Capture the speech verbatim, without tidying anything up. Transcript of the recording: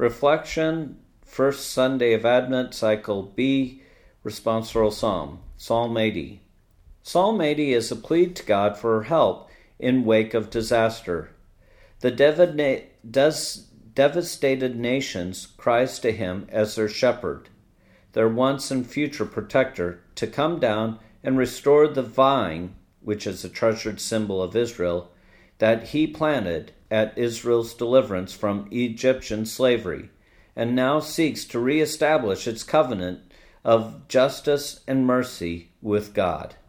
Reflection, First Sunday of Advent, Cycle B, Responsorial Psalm, Psalm eighty. Psalm eighty is a plea to God for help in wake of disaster. The devina- des- devastated nations cries to him as their shepherd, their once and future protector, to come down and restore the vine, which is a treasured symbol of Israel, that he planted at Israel's deliverance from Egyptian slavery, and now seeks to reestablish its covenant of justice and mercy with God.